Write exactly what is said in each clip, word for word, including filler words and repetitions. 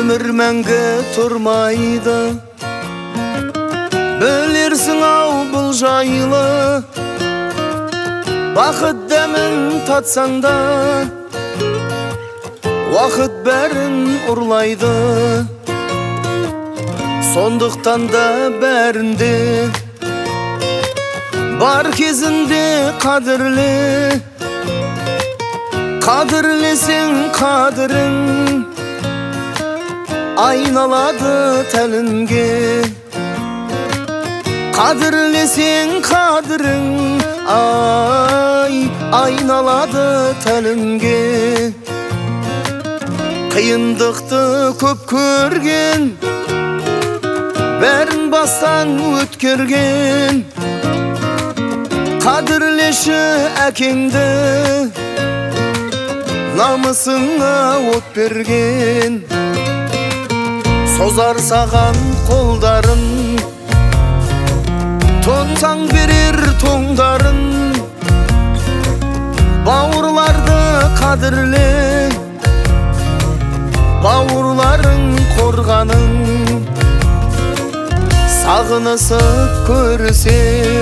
өмір мәңгі тұрмайды, білерсің ау бұл жайлы. Бақыт дәмін татсаң да, уақыт бәрін ұрлайды. Сондықтан да бәрінде бар кезінде қадірле. Қадірлесең қадірің айналады тәлінге. Қадірлесең қадірің ай айналады тәлінге. Қиындықты көп көрген, бәрін бастан өткерген. Қадірлеші әкеңді, намысыңа от берген. Созар саған қолдарын, тонсаң берер тоңдарын. Бауырларды қадірле, бауырларың қорғаның. Сағынысып көрісер,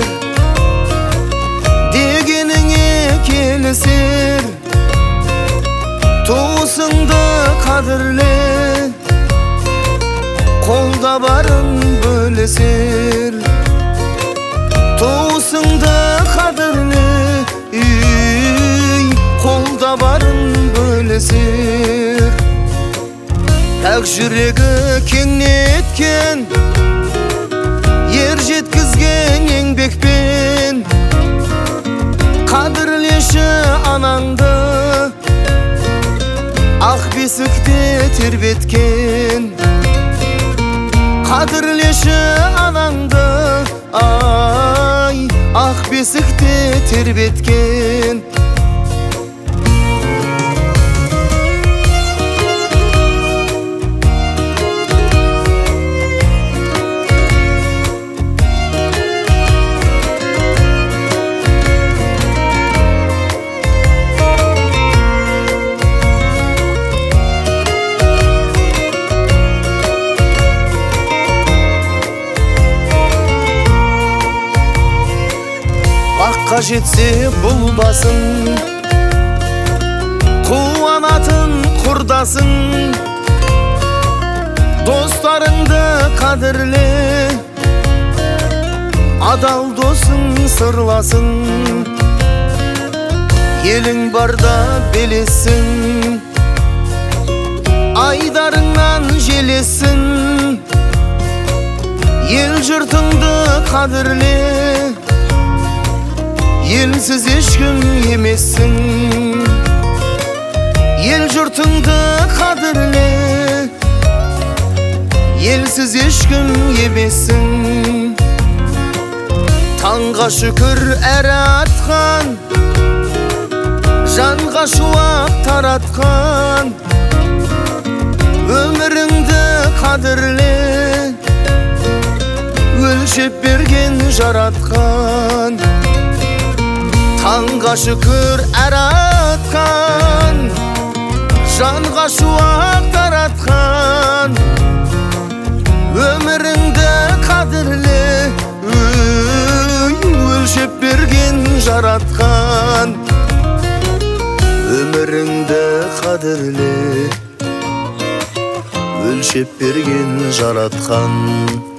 дегеніңе келісер. Туысыңды қадірле, қолда барын бөлесер. Туысыңды қадірле, қолда барын бөлесер. Пәк жүрегі кең неткен, ер жеткізген еңбекпен. Қадірлеші анаңды, ақ бесікте тербеткен. Қадірлеші анаңды, ай ақ бесікте тербеткен. Аққа жетсе бұл басың, қуанатын құрдасың. Достарыңды қадірле, адал досың сырласың. Елің барда белесің, айдарыңнан желесің. Ел жұртыңды қадірле, елсіз ешкім емессің. Ел жұртыңды қадірле, елсіз ешкім емессің. Таңға шүкір әрі атқан, жанға шуақ таратқан. Өміріңді қадірле, өлшеп берген жаратқан. Таңға шүкір әрі атқан, жанға шуақ таратқан. Өміріңді қадірле, өлшеп берген жаратқан. Өміріңді қадірле, өлшеп берген жаратқан.